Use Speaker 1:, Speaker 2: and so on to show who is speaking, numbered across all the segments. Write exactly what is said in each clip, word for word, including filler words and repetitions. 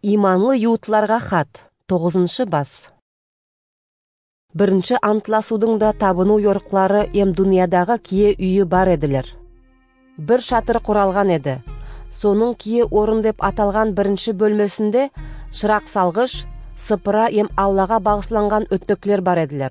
Speaker 1: Иманлы юутларга хат, тогузунчу бас. Биринчи антласуудун да табынуу йорклары эм дүйнөдөгү кие үйү бар эдилер. Бир шатыр куралган эди. Сонун кие орун деп аталган биринчи бөлмөсүндө шырак салгыч, сыпыра эм Аллага багышланган өттөклөр бар эдилер.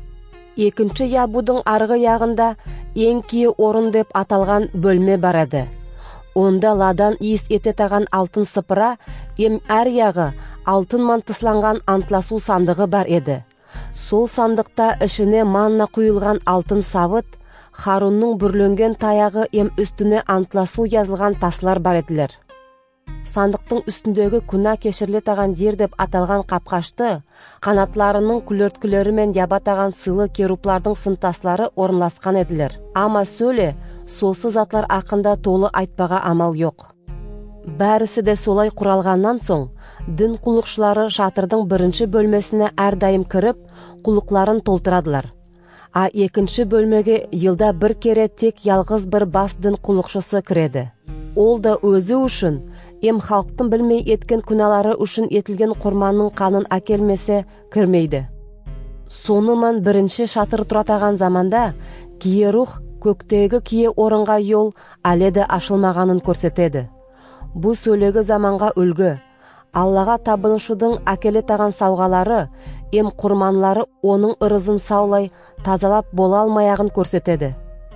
Speaker 1: Экинчи ябудун аргы ягында эң кие орун деп аталган бөлмө бар эди. Онда ладан ийис эте таган алтын сыпыра, эм ар ягы алтын мантысланган антласуу сандыгы бар эди. Сол сандыкта ишине манна куюлган алтын сабыт, Харуннун бүрлөнгөн таягы эм үстүнө антласуу жазылган таслар бар эдилер. Сандыктын үстүндөгү күнә кеширле таган жер деп аталган капкачты канатларынын күлөрткүлөрү менен яба таган сылы керуплардын сынтаслары орунлашкан эдилер. Ама сөйлө соосуз затлар акында толу айтпага амал жок. Бәрisi де солай куралгандан соң, дин кулукчулары шатырдын биринчи бөлмөсүнө ар дайым кирип, кулукларын толтурадылар. А экинчи бөлмөгө жылда бир кере тек ялгыз бир бас дин кулукчусу киреди. Ол да өзү үчүн, эм халктын билмей эткен күнәлары үчүн этилген курмандын канын акелмесе кирмейди. Сонуман биринчи шатыр туратаган заманда кие рух көктөгү кие орунга жол але да ашылмаганын көрсөтөдү. Бу сөйлөгү заманга үлгү. Аллага табынышудун акеле таган саугалары, эм курманлары онун ырызын саулай тазалап бола алмаягын көрсөтөдү.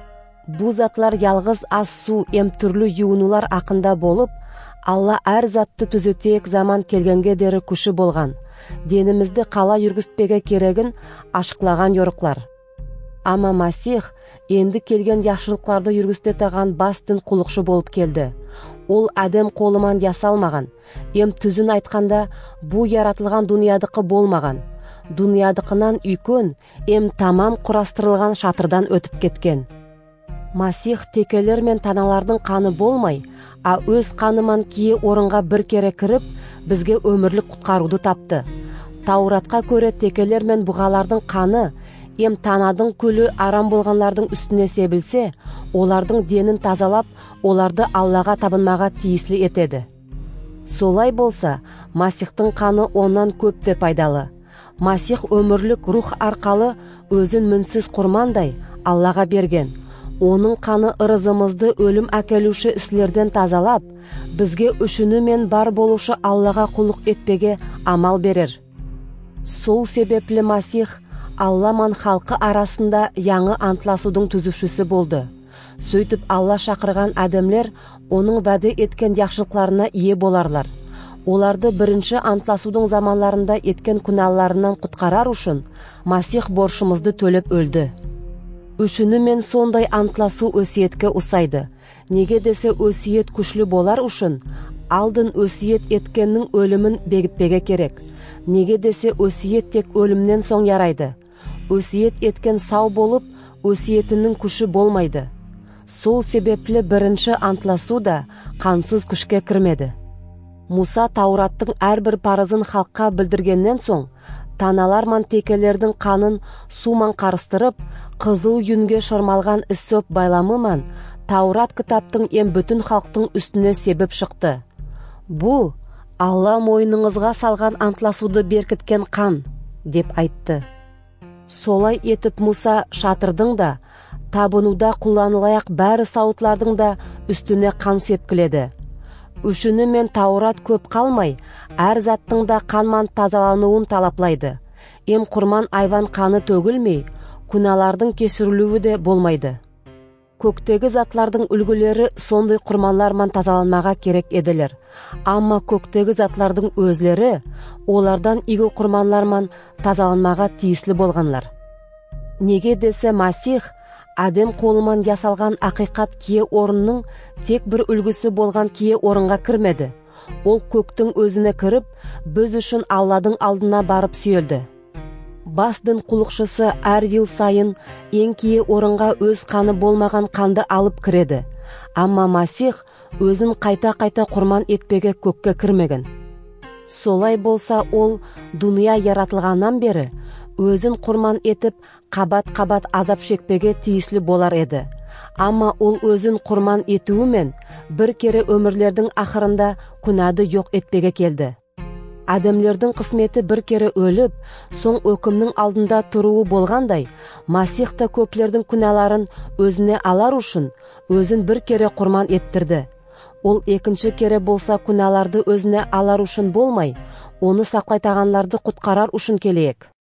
Speaker 1: Бу затлар ялгыз аз суу эм түрлүү юунуулар акында болуп, Алла ар затты түзөтөк заман келгенге дери күшү болган. Денimizди кала жүргүзбеге керегин ашыклаган жоруклар. Ама Масих энди келген жакшылыкларды жүргүзтө таган бастын кулукчу болуп келди. Ол адам колуман жасалмаган. Эм түзүн айтканда, бу яратылган дүйнөдөгү болмаган. Дүйнөдөгүнөн үйкөн, эм тамам курастырылган шатырдан өтүп кеткен. Масих текелер мен таналардын каны болмай, а өз каныман кие орунга бир кере кирип, бизге өмүрлүк куткарууду тапты. Тауратка көрө текелер мен бугалардын каны эм танадын күлү арам болгонлардын үстүнө себилсе, олардын денин тазалап, оларды Аллага табынмага тийисли этеди. Солай болса, Масихтин каны ондан көп деп пайдалы. Масих өмүрлүк рух аркалы өзүн мүнсүз курмандай Аллага берген. Онун каны ырызымызды өлүм акелүүчү ислерден тазалап, бизге үшүнү мен бар болушу Аллага кулук этпеге амал берер. Сол себепле Масих Алламан халкы арасында яңы антласуудун түзүшүсү болду. Сөйтүп Алла шакырган адамлер онун ваде эткен жакшылыкларына ие боларлар. Оларды биринчи антласуудун заманларында эткен күнәлларынан куткарар үчүн Масих борчумузду төлөп өлдү. Үшүнү мен сондай антласуу өсиетке усайды. Неге десе өсиет күчлүү болар үчүн алдын өсиет эткендин өлүмүн бекитпеге керек. Неге десе өсиет тек өлүмдөн соң ярайды. Өсиет эткен сау болуп, өсиетинин күшү болмайды. Сол себепле биринчи антласуу да кансыз күшкө кирмеди. Муса Таураттын ар бир парызын халкка билдиргенден соң, таналар ман текелердин канын сууман карыстырып, кызыл юнге шырмалган иссоп байламы ман Таурат китаптын эм бүтүн халктын үстүнө себеп чыкты. Бу Алла мойнуңузга салган антласууду беркиткен кан, деп айтты. Солай этип Муса шатырдың да, табынууда кулланылаяк баары сауытлардың да үстүнө кан сепкиледи. Үшүнү мен Таурат көп калмай, ар заттың да канман тазалануун талаплайды. Эм курман айван каны төгүлмөй, күнәлардын кечирилүүү де болмайды. Көктөгү затлардын үлгүлөрү сондой курманлар ман тазаланмага керек эдилер. Амма көктөгү затлардын өзлөрү олардан игі курманлар ман тазаланмага тийисли болганлар. Неге десе Масих адам колуман жасалган акыйкат кие оруннун тек бир үлгүсү болган кие орунга кирмеди. Ол көктүн өзүнө кирип, биз үчүн Алладын алдына барып сүйөлдү. Бастын кулукчусу ар жыл сайын эң кие орунга өз каны болмаган канды алып киреди. Амма Масих өзүн кайта-кайта курман этпеге көккө кирмеген. Солай болса, ол дүйнө яратылгандан бери өзүн курман этип кабат-кабат азап чекпеге тийисли болар эди. Амма ол өзүн курман этүү мен бир кере өмүрлөрдүн ахырында күнәді жок этпеге келди. Адамлердің кысмети bir kere өлүп, соң өкүмнүн алдында туруу болгандай, Масих да көплөрдүн күнәларын өзүнө алар ушун өзүн bir kere курман эттирди. Ол экинчи кере болса күнәларды өзүнө алар ушун болмай, оны саклайтаганларды куткарар ушун келек.